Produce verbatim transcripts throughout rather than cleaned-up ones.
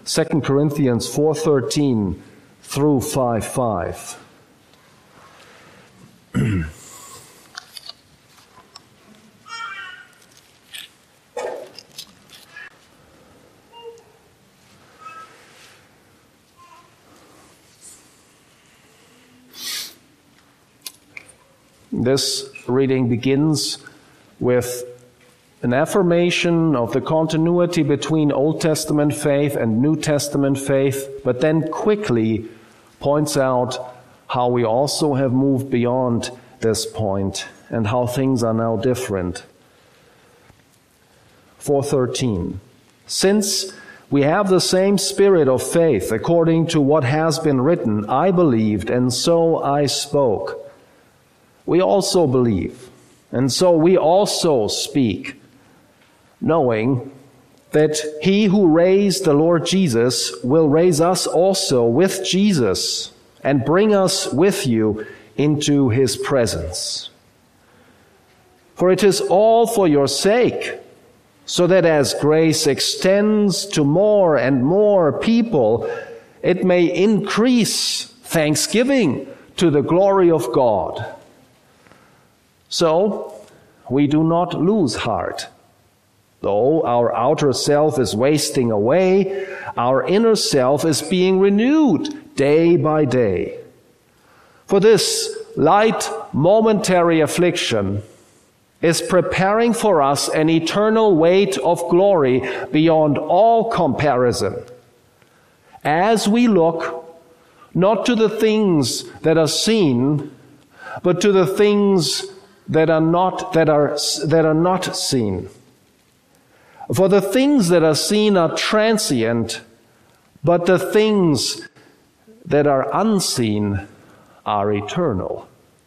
Second Corinthians four thirteen through five five. This reading begins with an affirmation of the continuity between Old Testament faith and New Testament faith, but then quickly points out how we also have moved beyond this point and how things are now different. four thirteen. Since we have the same spirit of faith, according to what has been written, I believed, and so I spoke. We also believe, and so we also speak, knowing that he who raised the Lord Jesus will raise us also with Jesus and bring us with you into his presence. For it is all for your sake, so that as grace extends to more and more people, it may increase thanksgiving to the glory of God. So, we do not lose heart. Though our outer self is wasting away, our inner self is being renewed day by day. For this light momentary affliction is preparing for us an eternal weight of glory beyond all comparison, as we look not to the things that are seen, but to the things that are not that are that are not seen. For the things that are seen are transient, but the things that are unseen are eternal.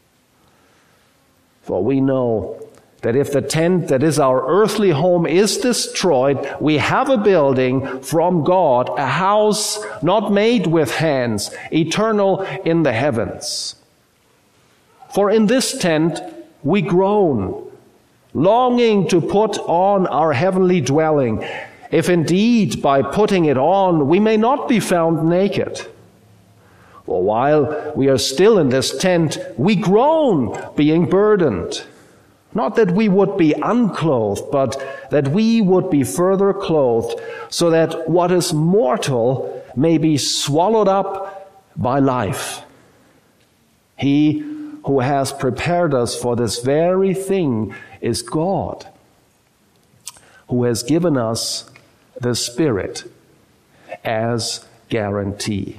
For we know that if the tent that is our earthly home is destroyed, we have a building from God, a house not made with hands, eternal in the heavens. For in this tent we groan, longing to put on our heavenly dwelling, if indeed by putting it on we may not be found naked. For while we are still in this tent, we groan, being burdened. Not that we would be unclothed, but that we would be further clothed, so that what is mortal may be swallowed up by life. He who has prepared us for this very thing is God, who has given us the Spirit as guarantee.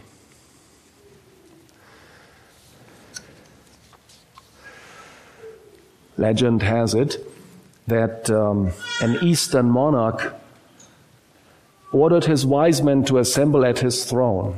Legend has it that um, an Eastern monarch ordered his wise men to assemble at his throne.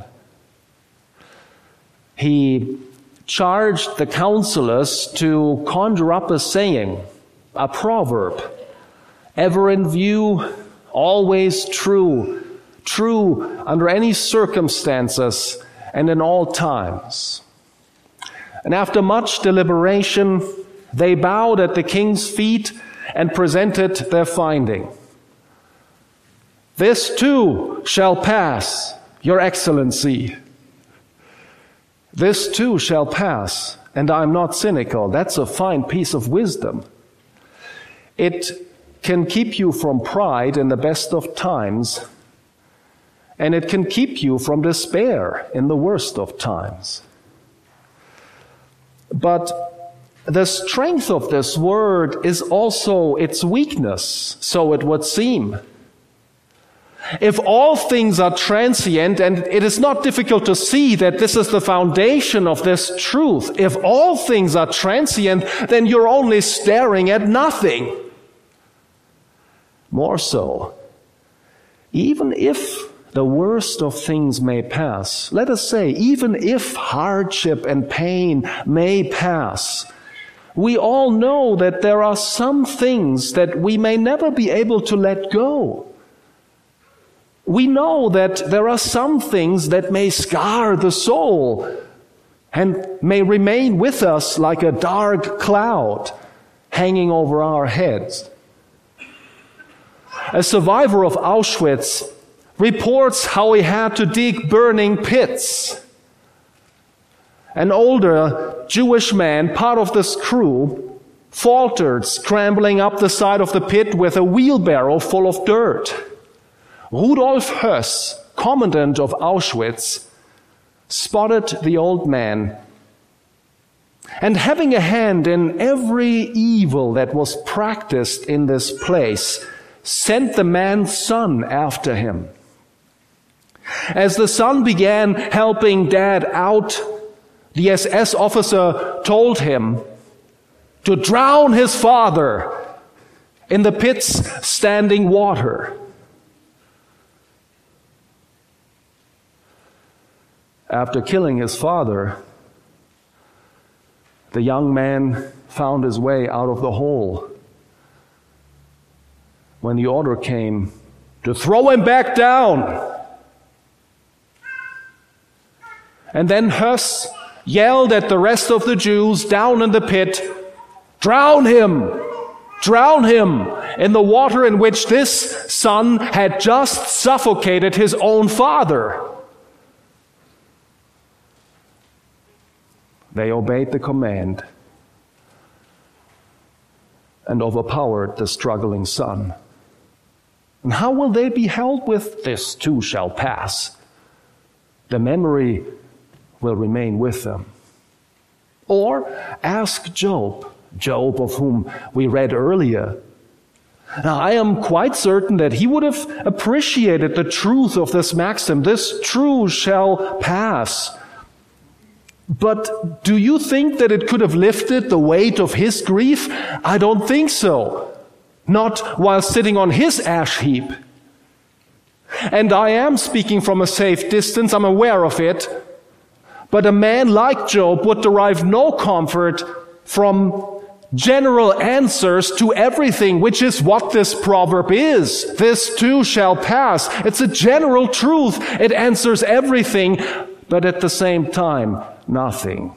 He charged the counselors to conjure up a saying, a proverb, ever in view, always true, true under any circumstances and in all times. And after much deliberation, they bowed at the king's feet and presented their finding. This too shall pass, Your Excellency. This too shall pass, and I'm not cynical. That's a fine piece of wisdom. It can keep you from pride in the best of times, and it can keep you from despair in the worst of times. But the strength of this word is also its weakness, so it would seem. If all things are transient, and it is not difficult to see that this is the foundation of this truth, if all things are transient, then you're only staring at nothing. More so, even if the worst of things may pass, let us say, even if hardship and pain may pass, we all know that there are some things that we may never be able to let go. We know that there are some things that may scar the soul and may remain with us like a dark cloud hanging over our heads. A survivor of Auschwitz reports how he had to dig burning pits. An older Jewish man, part of this crew, faltered, scrambling up the side of the pit with a wheelbarrow full of dirt. Rudolf Höss, commandant of Auschwitz, spotted the old man, and having a hand in every evil that was practiced in this place, sent the man's son after him. As the son began helping Dad out, the S S officer told him to drown his father in the pit's standing water. After killing his father, the young man found his way out of the hole when the order came to throw him back down. And then Höss yelled at the rest of the Jews down in the pit, "Drown him! Drown him!" in the water in which this son had just suffocated his own father. They obeyed the command and overpowered the struggling son. And how will they be held with "this too shall pass"? The memory will remain with them. Or ask Job, Job of whom we read earlier. Now, I am quite certain that he would have appreciated the truth of this maxim, "this too shall pass." But do you think that it could have lifted the weight of his grief? I don't think so. Not while sitting on his ash heap. And I am speaking from a safe distance, I'm aware of it. But a man like Job would derive no comfort from general answers to everything, which is what this proverb is. This too shall pass. It's a general truth. It answers everything, but at the same time, nothing.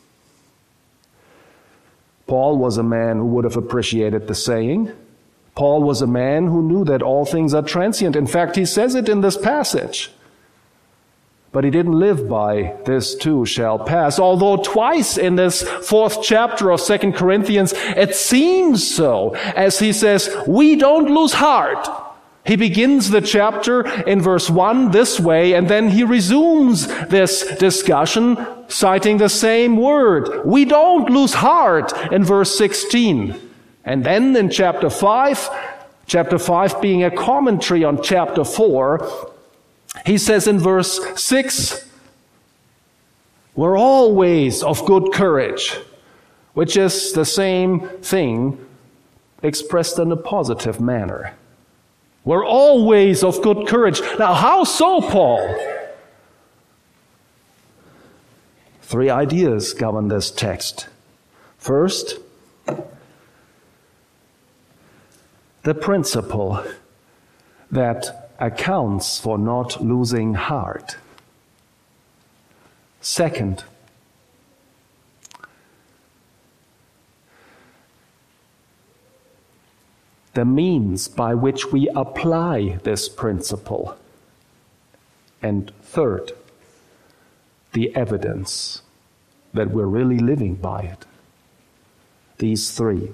Paul was a man who would have appreciated the saying. Paul was a man who knew that all things are transient. In fact, he says it in this passage. But he didn't live by "this too shall pass," although twice in this fourth chapter of Second Corinthians it seems so, as he says, "We don't lose heart." He begins the chapter in verse one this way, and then he resumes this discussion citing the same word. "We don't lose heart" in verse sixteen. And then in chapter five, chapter five being a commentary on chapter four, he says in verse six, "We're always of good courage," which is the same thing expressed in a positive manner. We're always of good courage. Now, how so, Paul? Three ideas govern this text. First, the principle that accounts for not losing heart. Second, the means by which we apply this principle. And third, the evidence that we're really living by it. These three.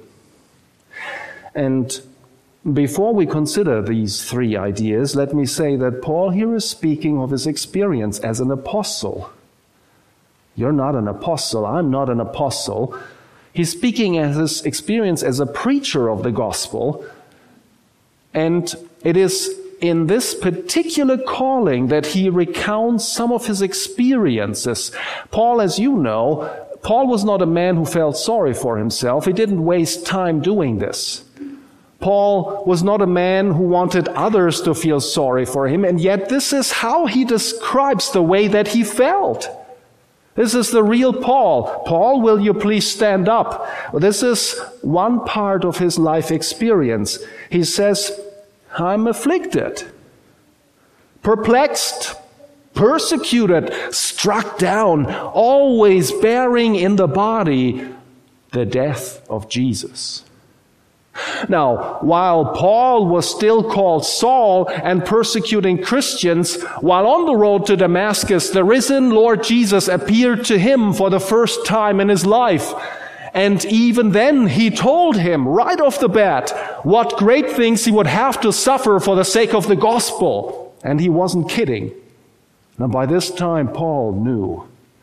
And before we consider these three ideas, let me say that Paul here is speaking of his experience as an apostle. You're not an apostle, I'm not an apostle. He's speaking as his experience as a preacher of the gospel, and it is in this particular calling that he recounts some of his experiences. Paul, as you know, Paul was not a man who felt sorry for himself. He didn't waste time doing this. Paul was not a man who wanted others to feel sorry for him, and yet this is how he describes the way that he felt. This is the real Paul. Paul, will you please stand up? This is one part of his life experience. He says, "I'm afflicted, perplexed, persecuted, struck down, always bearing in the body the death of Jesus." Now, while Paul was still called Saul and persecuting Christians, while on the road to Damascus, the risen Lord Jesus appeared to him for the first time in his life. And even then, he told him right off the bat what great things he would have to suffer for the sake of the gospel. And he wasn't kidding. Now, by this time, Paul knew.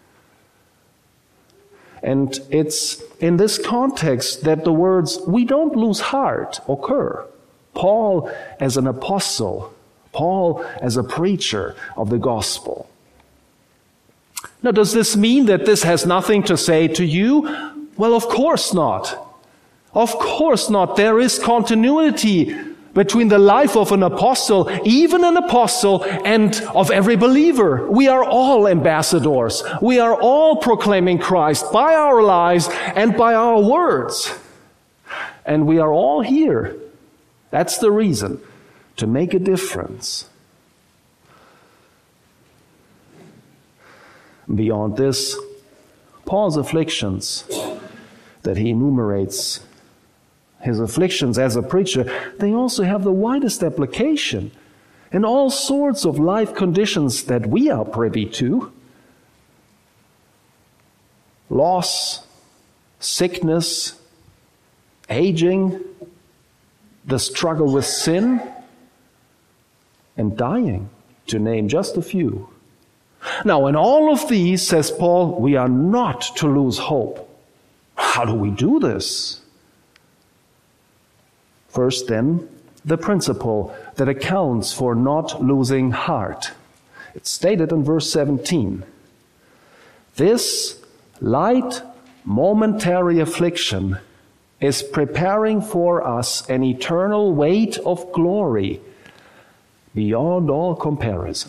And it's in this context that the words, "we don't lose heart," occur. Paul as an apostle, Paul as a preacher of the gospel. Now, does this mean that this has nothing to say to you? Well, of course not. Of course not. There is continuity between the life of an apostle, even an apostle, and of every believer. We are all ambassadors. We are all proclaiming Christ by our lives and by our words. And we are all here. That's the reason, to make a difference. Beyond this, Paul's afflictions that he enumerates, his afflictions as a preacher, they also have the widest application in all sorts of life conditions that we are privy to. Loss, sickness, aging, the struggle with sin, and dying, to name just a few. Now, in all of these, says Paul, we are not to lose hope. How do we do this? First, then, the principle that accounts for not losing heart. It's stated in verse seventeen. This light, momentary affliction is preparing for us an eternal weight of glory beyond all comparison.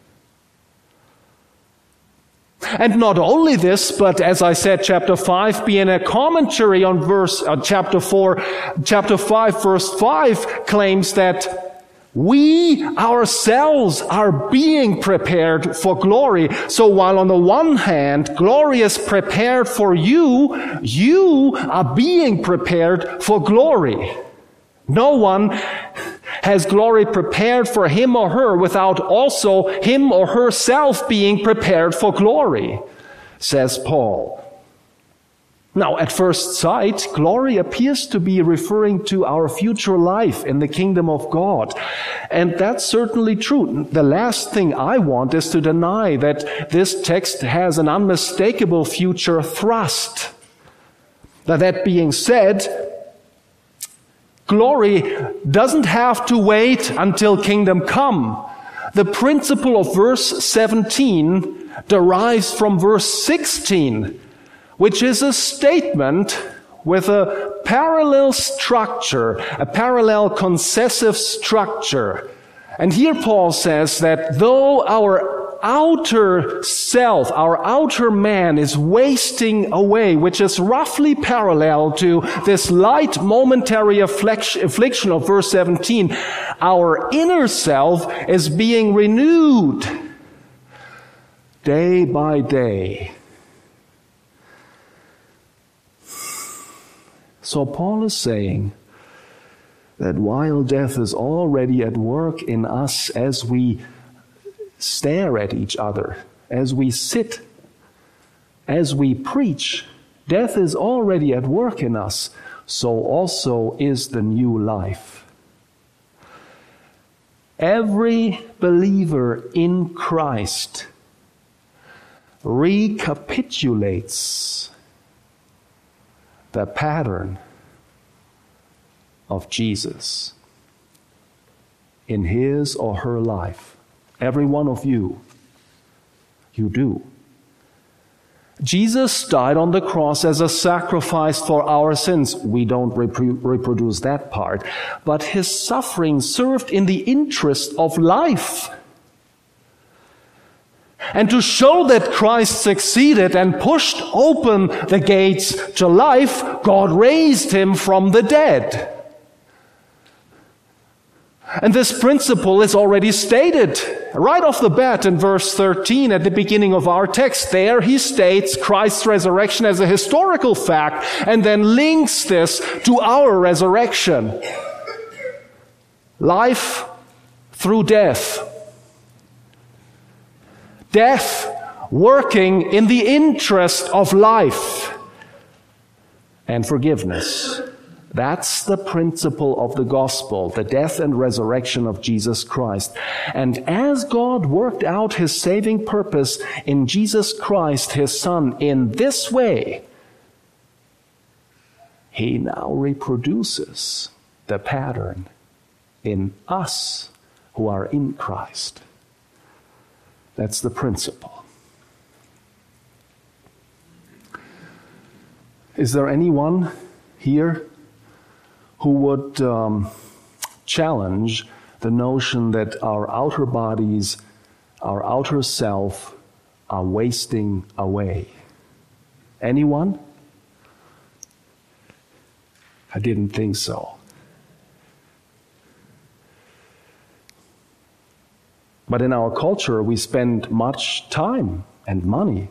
And not only this, but as I said, chapter five being a commentary on verse uh, chapter four, chapter five, verse five claims that we ourselves are being prepared for glory. So while on the one hand, glory is prepared for you, you are being prepared for glory. No one has glory prepared for him or her without also him or herself being prepared for glory, says Paul. Now, at first sight, glory appears to be referring to our future life in the kingdom of God. And that's certainly true. The last thing I want is to deny that this text has an unmistakable future thrust. Now, that being said, glory doesn't have to wait until kingdom come. The principle of verse seventeen derives from verse sixteen, which is a statement with a parallel structure, a parallel concessive structure. And here Paul says that though our outer self, our outer man is wasting away, which is roughly parallel to this light momentary affliction of verse seventeen, our inner self is being renewed day by day. So Paul is saying that while death is already at work in us as we stare at each other, as we sit, as we preach, death is already at work in us, so also is the new life. Every believer in Christ recapitulates the pattern of Jesus in his or her life. Every one of you, you do. Jesus died on the cross as a sacrifice for our sins. We don't repro- reproduce that part. But his suffering served in the interest of life. And to show that Christ succeeded and pushed open the gates to life, God raised him from the dead. And this principle is already stated right off the bat in verse thirteen at the beginning of our text, there he states Christ's resurrection as a historical fact and then links this to our resurrection. Life through death. Death working in the interest of life and forgiveness. That's the principle of the gospel, the death and resurrection of Jesus Christ. And as God worked out his saving purpose in Jesus Christ, his Son, in this way, he now reproduces the pattern in us who are in Christ. That's the principle. Is there anyone here who would um, challenge the notion that our outer bodies, our outer self, are wasting away? Anyone? I didn't think so. But in our culture, we spend much time and money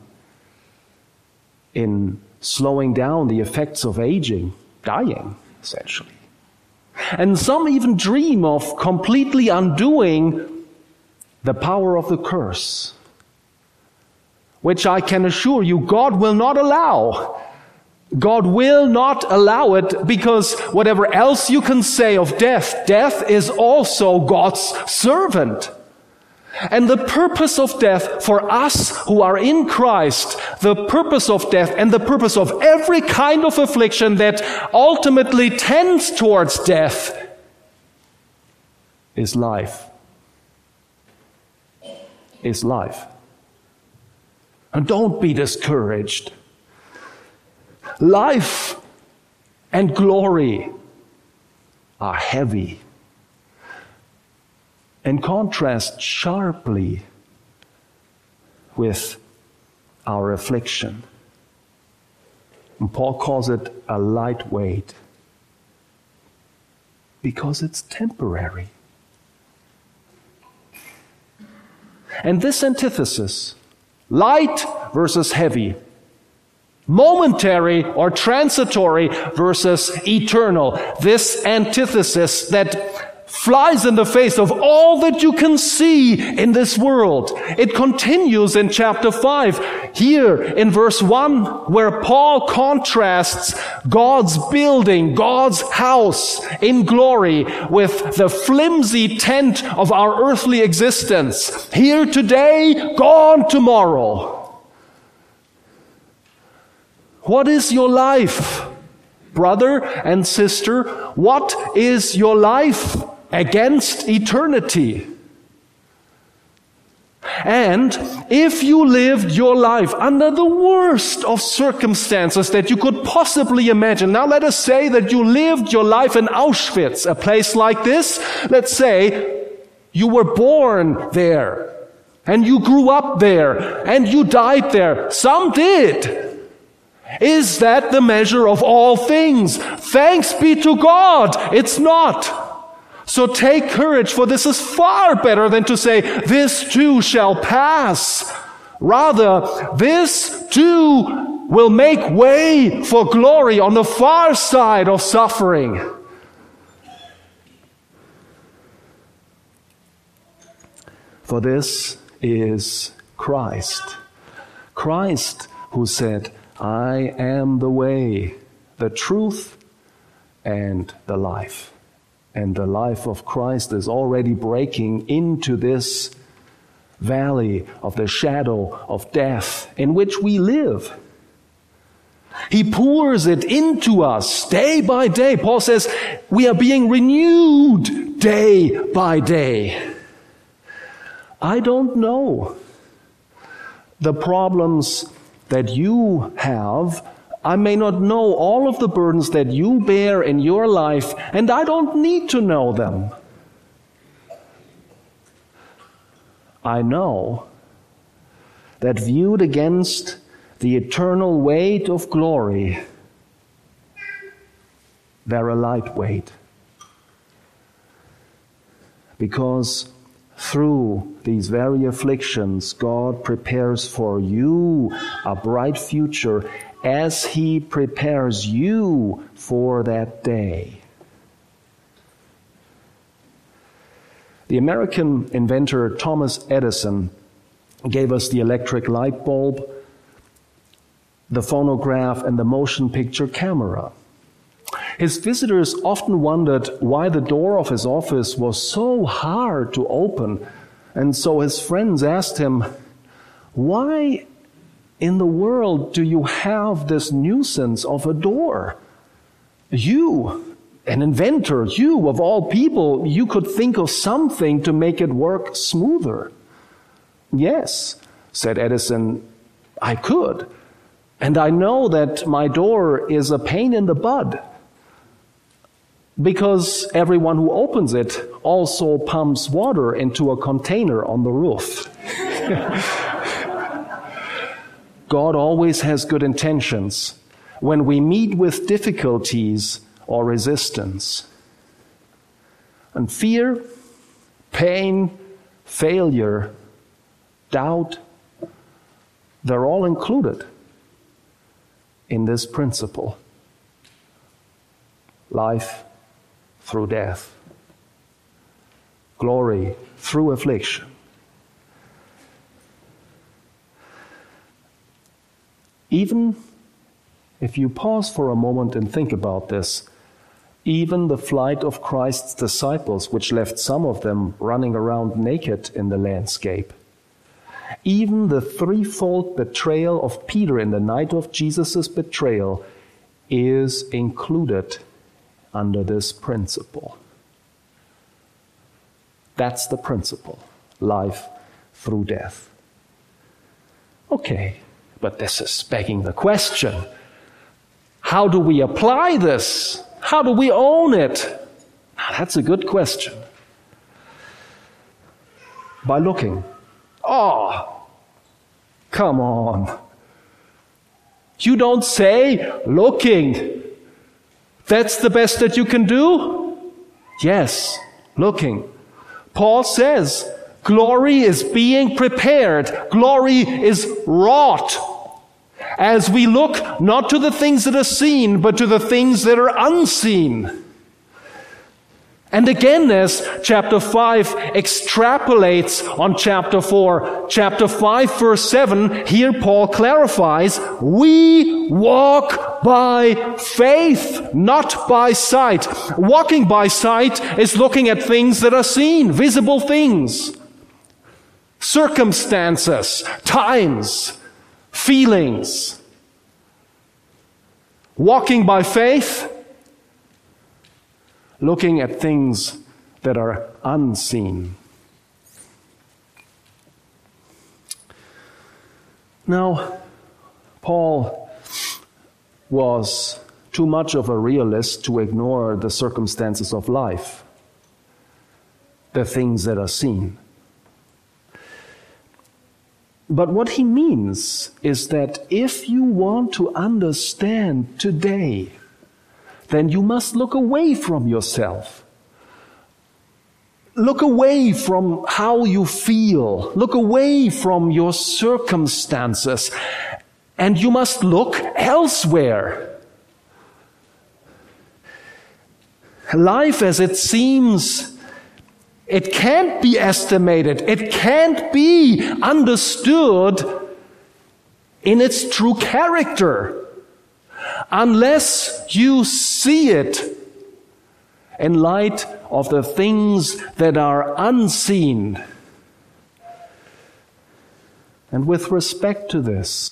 in slowing down the effects of aging, dying, essentially. And some even dream of completely undoing the power of the curse, which I can assure you God will not allow. God will not allow it, because whatever else you can say of death, death is also God's servant. And the purpose of death for us who are in Christ, the purpose of death and the purpose of every kind of affliction that ultimately tends towards death is life. Is life. And don't be discouraged. Life and glory are heavy and contrast sharply with our affliction. And Paul calls it a light weight because it's temporary. And this antithesis, light versus heavy, momentary or transitory versus eternal, this antithesis that flies in the face of all that you can see in this world. It continues in chapter five, here in verse one, where Paul contrasts God's building, God's house in glory with the flimsy tent of our earthly existence. Here today, gone tomorrow. What is your life, brother and sister? What is your life against eternity? And if you lived your life under the worst of circumstances that you could possibly imagine, now let us say that you lived your life in Auschwitz, a place like this. Let's say you were born there and you grew up there and you died there. Some did. Is that the measure of all things? Thanks be to God, it's not. So take courage, for this is far better than to say, this too shall pass. Rather, this too will make way for glory on the far side of suffering. For this is Christ. Christ who said, I am the way, the truth, and the life. And the life of Christ is already breaking into this valley of the shadow of death in which we live. He pours it into us day by day. Paul says we are being renewed day by day. I don't know the problems that you have. I may not know all of the burdens that you bear in your life, and I don't need to know them. I know that viewed against the eternal weight of glory, they're a light weight. Because through these very afflictions, God prepares for you a bright future as He prepares you for that day. The American inventor Thomas Edison gave us the electric light bulb, the phonograph, and the motion picture camera. His visitors often wondered why the door of his office was so hard to open, and so his friends asked him, "Why in the world do you have this nuisance of a door? You, an inventor, you of all people, you could think of something to make it work smoother." "Yes," said Edison, "I could. And I know that my door is a pain in the bud, because everyone who opens it also pumps water into a container on the roof." God always has good intentions when we meet with difficulties or resistance. And fear, pain, failure, doubt, they're all included in this principle. Life through death. Glory through affliction. Even if you pause for a moment and think about this, even the flight of Christ's disciples, which left some of them running around naked in the landscape, even the threefold betrayal of Peter in the night of Jesus' betrayal is included under this principle. That's the principle. Life through death. Okay, but this is begging the question. How do we apply this? How do we own it? Now, that's a good question. By looking. Oh, come on. You don't say looking. That's the best that you can do? Yes, looking. Paul says, glory is being prepared. Glory is wrought. As we look not to the things that are seen, but to the things that are unseen. And again, as chapter five extrapolates on chapter four, chapter five verse seven, here Paul clarifies, we walk by faith, not by sight. Walking by sight is looking at things that are seen, visible things, circumstances, times, feelings. Walking by faith, looking at things that are unseen. Now, Paul was too much of a realist to ignore the circumstances of life, the things that are seen. But what he means is that if you want to understand today, then you must look away from yourself. Look away from how you feel. Look away from your circumstances. And you must look elsewhere. Life as it seems, it can't be estimated. It can't be understood in its true character unless you see it in light of the things that are unseen. And with respect to this,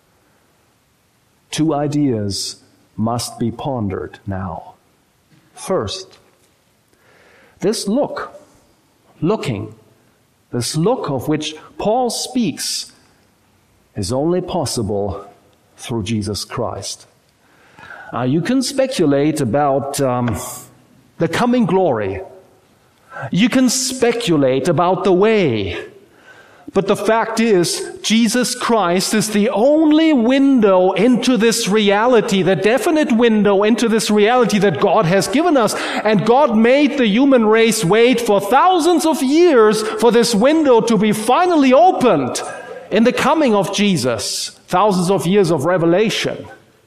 two ideas must be pondered now. First, this look, looking, this look of which Paul speaks is only possible through Jesus Christ. Uh, you can speculate about um, the coming glory. You can speculate about the way. But the fact is, Jesus Christ is the only window into this reality, the definite window into this reality that God has given us. And God made the human race wait for thousands of years for this window to be finally opened in the coming of Jesus. Thousands of years of revelation.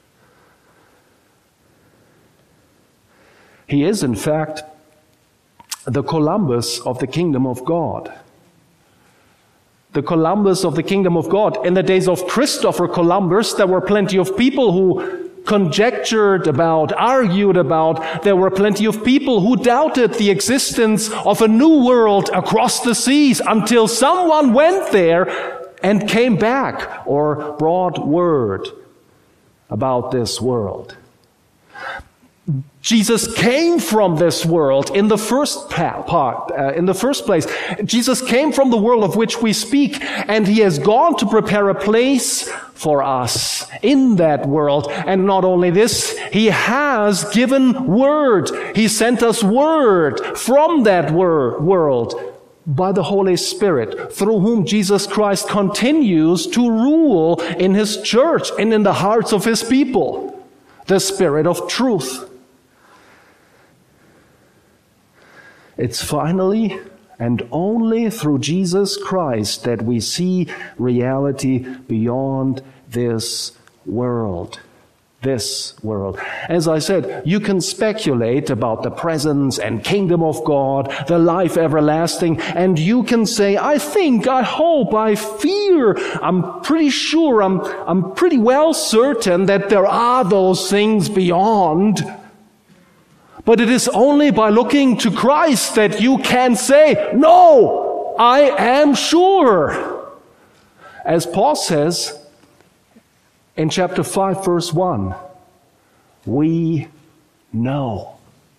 He is, in fact, the Columbus of the kingdom of God. The Columbus of the kingdom of God. In the days of Christopher Columbus, there were plenty of people who conjectured about, argued about. There were plenty of people who doubted the existence of a new world across the seas until someone went there and came back or brought word about this world. Jesus came from this world in the first part, uh, in the first place. Jesus came from the world of which we speak, and he has gone to prepare a place for us in that world. And not only this, he has given word. He sent us word from that wor- world by the Holy Spirit, through whom Jesus Christ continues to rule in his church and in the hearts of his people. The Spirit of truth. It's finally and only through Jesus Christ that we see reality beyond this world. This world. As I said, you can speculate about the presence and kingdom of God, the life everlasting, and you can say, I think, I hope, I fear, I'm pretty sure, I'm, I'm pretty well certain that there are those things beyond. But it is only by looking to Christ that you can say, no, I am sure. As Paul says in chapter five, verse one, we know.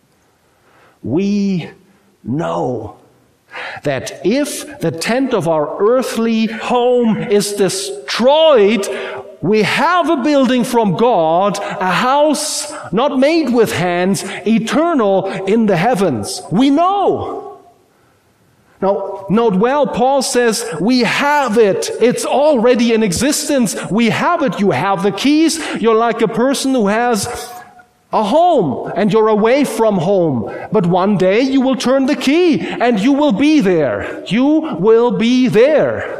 We know that if the tent of our earthly home is destroyed, we have a building from God, a house not made with hands, eternal in the heavens. We know. Now, note well, Paul says, we have it. It's already in existence. We have it. You have the keys. You're like a person who has a home, and you're away from home. But one day you will turn the key, and you will be there. You will be there.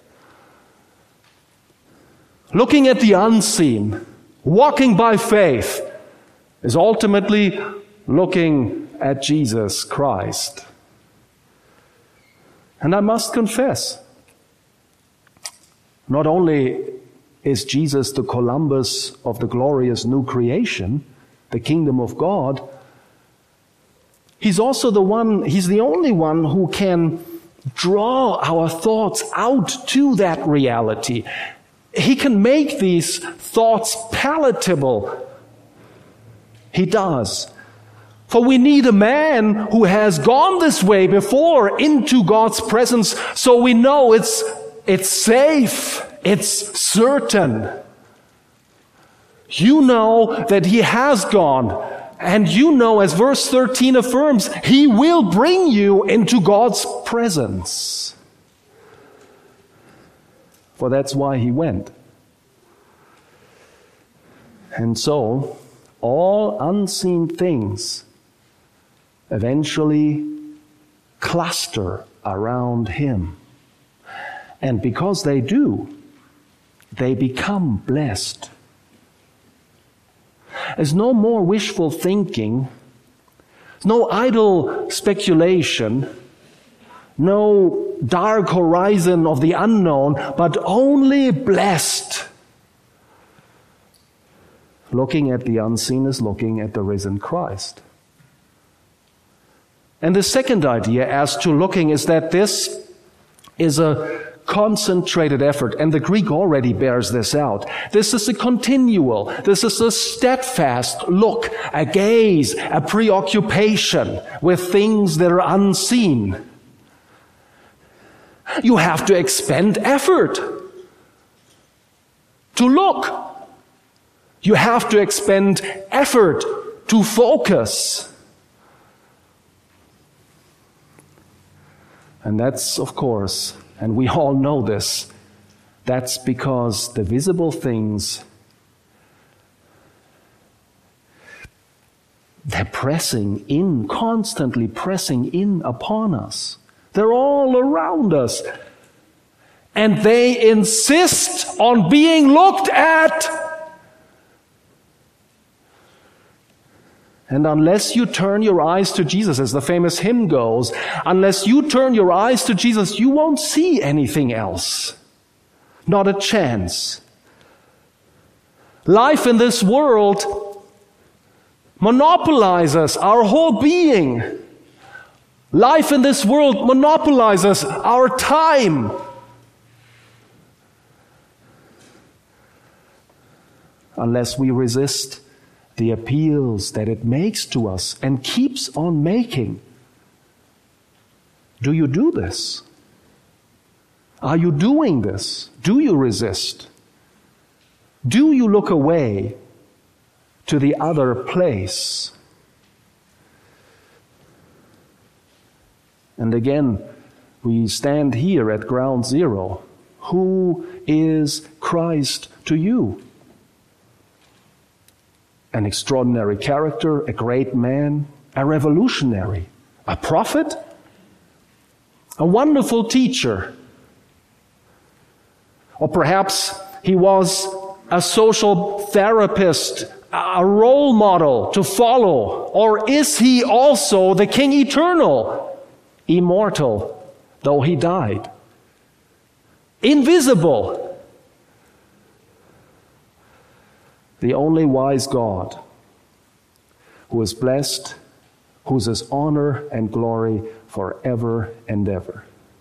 Looking at the unseen, walking by faith, is ultimately looking at Jesus Christ. And I must confess, not only is Jesus the Columbus of the glorious new creation, the kingdom of God, he's also the one, he's the only one who can draw our thoughts out to that reality. He can make these thoughts palatable. He does. For we need a man who has gone this way before into God's presence, so we know it's, it's safe, it's certain. You know that he has gone, and you know, as verse thirteen affirms, he will bring you into God's presence. For that's why he went. And so, all unseen things eventually cluster around him. And because they do, they become blessed. There's no more wishful thinking, no idle speculation, no dark horizon of the unknown, but only blessed. Looking at the unseen is looking at the risen Christ. And the second idea as to looking is that this is a concentrated effort, and the Greek already bears this out. This is a continual, this is a steadfast look, a gaze, a preoccupation with things that are unseen. You have to expend effort to look. You have to expend effort to focus. And that's, of course, and we all know this, that's because the visible things, they're pressing in, constantly pressing in upon us. They're all around us. And they insist on being looked at. And unless you turn your eyes to Jesus, as the famous hymn goes, unless you turn your eyes to Jesus, you won't see anything else. Not a chance. Life in this world monopolizes our whole being. Life in this world monopolizes our time. Unless we resist the appeals that it makes to us and keeps on making. Do you do this? Are you doing this? Do you resist? Do you look away to the other place? And again, we stand here at ground zero. Who is Christ to you? An extraordinary character, a great man, a revolutionary, a prophet, a wonderful teacher. Or perhaps he was a social therapist, a role model to follow. Or is he also the King Eternal, immortal, though he died? Invisible. The only wise God, who is blessed, whose is honor and glory forever and ever.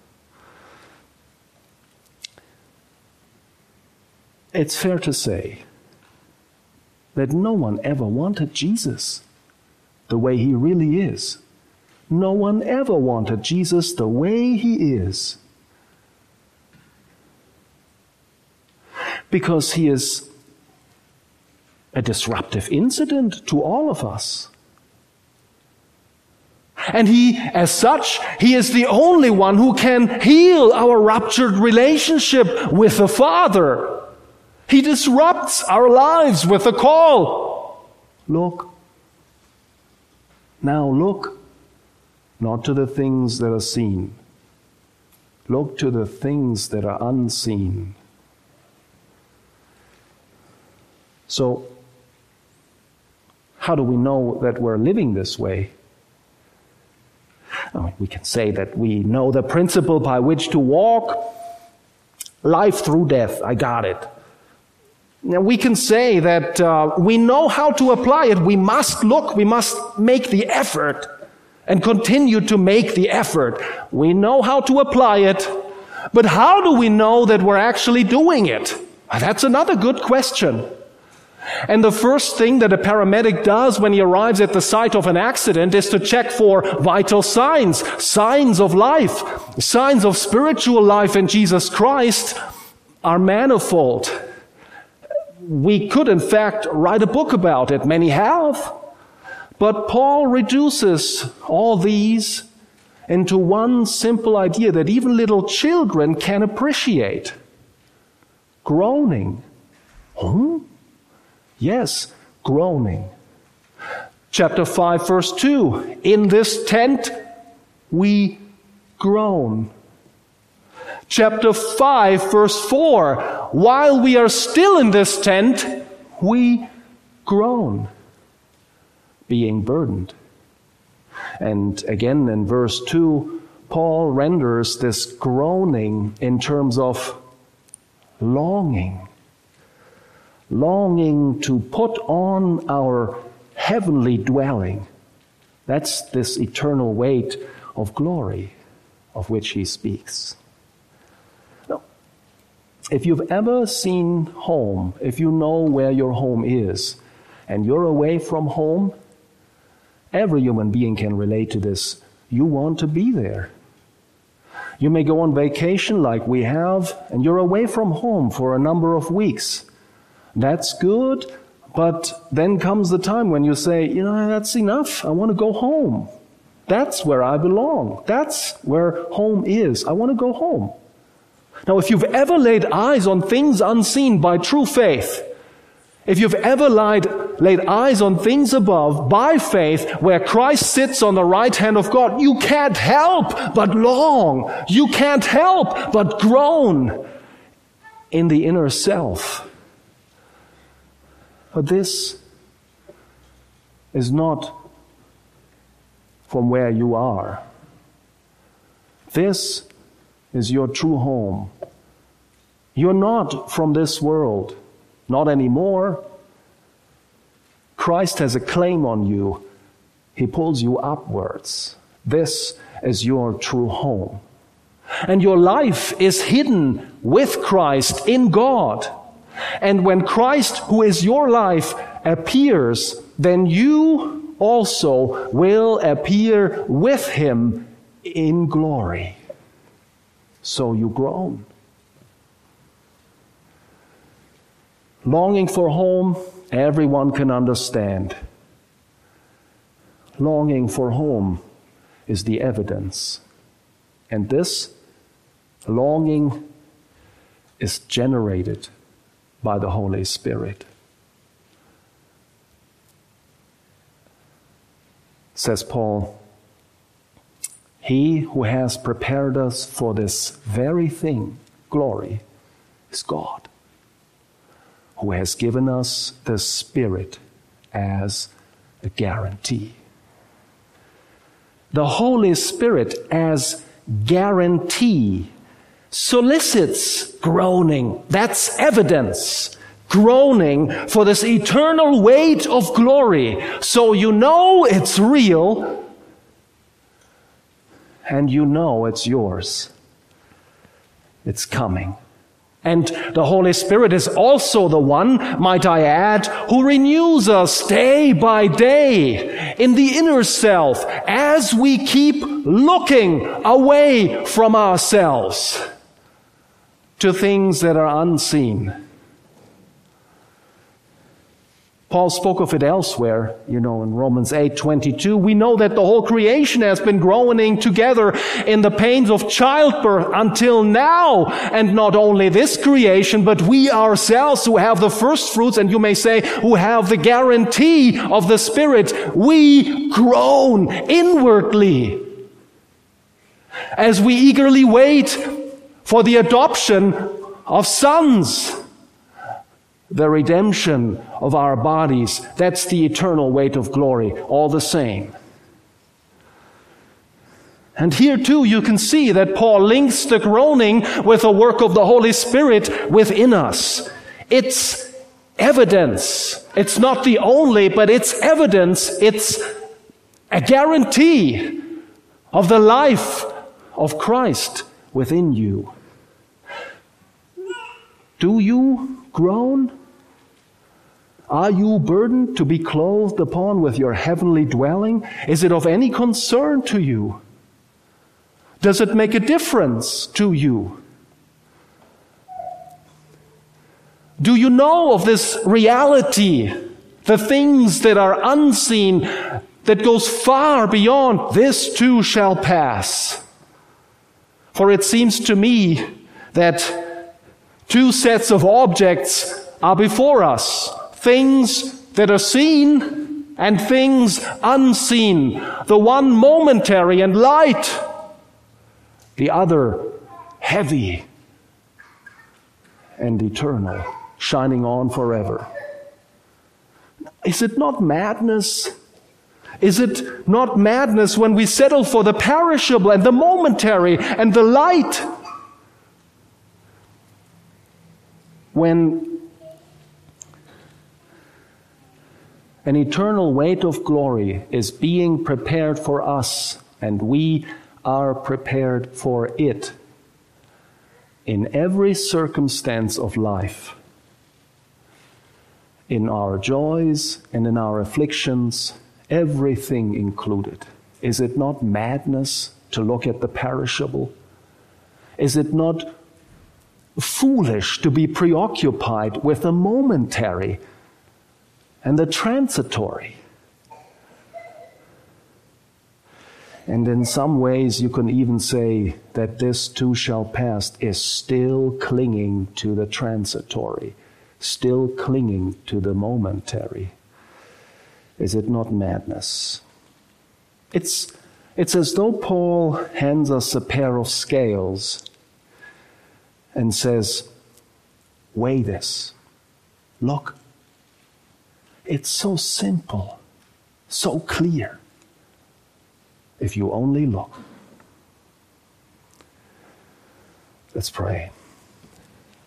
It's fair to say that no one ever wanted Jesus the way he really is. No one ever wanted Jesus the way he is. Because he is a disruptive incident to all of us. And he, as such, he is the only one who can heal our ruptured relationship with the Father. He disrupts our lives with a call. Look. Now look, not to the things that are seen. Look to the things that are unseen. So, how do we know that we're living this way? I mean, we can say that we know the principle by which to walk. Life through death, I got it. Now, we can say that uh, we know how to apply it. We must look, we must make the effort and continue to make the effort. We know how to apply it, but how do we know that we're actually doing it? That's another good question. And the first thing that a paramedic does when he arrives at the site of an accident is to check for vital signs, signs of life, signs of spiritual life in Jesus Christ are manifold. We could, in fact, write a book about it. Many have. But Paul reduces all these into one simple idea that even little children can appreciate. Groaning. Hmm? Yes, groaning. Chapter five, verse two. In this tent we groan. Chapter five, verse four. While we are still in this tent, we groan, being burdened. And again in verse two, Paul renders this groaning in terms of longing. Longing to put on our heavenly dwelling. That's this eternal weight of glory of which he speaks. Now, if you've ever seen home, if you know where your home is, and you're away from home, every human being can relate to this. You want to be there. You may go on vacation like we have, and you're away from home for a number of weeks. That's good, but then comes the time when you say, you know, that's enough. I want to go home. That's where I belong. That's where home is. I want to go home. Now, if you've ever laid eyes on things unseen by true faith, if you've ever laid, laid eyes on things above by faith where Christ sits on the right hand of God, you can't help but long. You can't help but groan in the inner self. But this is not from where you are. This is your true home. You're not from this world. Not anymore. Christ has a claim on you. He pulls you upwards. This is your true home. And your life is hidden with Christ in God. And when Christ, who is your life, appears, then you also will appear with him in glory. So you groan. Longing for home, everyone can understand. Longing for home is the evidence. And this longing is generated by the Holy Spirit. Says Paul, he who has prepared us for this very thing, glory, is God, who has given us the Spirit as a guarantee. The Holy Spirit as guarantee solicits groaning. That's evidence. Groaning for this eternal weight of glory. So you know it's real, and you know it's yours. It's coming. And the Holy Spirit is also the one, might I add, who renews us day by day in the inner self as we keep looking away from ourselves to things that are unseen. Paul spoke of it elsewhere, you know, in Romans eight twenty-two. We know that the whole creation has been groaning together in the pains of childbirth until now. And not only this creation, but we ourselves who have the first fruits, and you may say, who have the guarantee of the Spirit, we groan inwardly as we eagerly wait for the adoption of sons, the redemption of our bodies. That's the eternal weight of glory, all the same. And here too you can see that Paul links the groaning with the work of the Holy Spirit within us. It's evidence. It's not the only, but it's evidence. It's a guarantee of the life of Christ within you. Do you groan? Are you burdened to be clothed upon with your heavenly dwelling? Is it of any concern to you? Does it make a difference to you? Do you know of this reality, the things that are unseen, that goes far beyond this too shall pass? For it seems to me that two sets of objects are before us. Things that are seen and things unseen. The one momentary and light, the other heavy and eternal, shining on forever. Is it not madness? Is it not madness when we settle for the perishable and the momentary and the light? When an eternal weight of glory is being prepared for us, and we are prepared for it in every circumstance of life, in our joys and in our afflictions, everything included. Is it not madness to look at the perishable? Is it not foolish to be preoccupied with the momentary and the transitory? And in some ways you can even say that this too shall pass is still clinging to the transitory, still clinging to the momentary. Is it not madness? It's, it's as though Paul hands us a pair of scales and says, weigh this. Look. It's so simple, so clear. If you only look. Let's pray.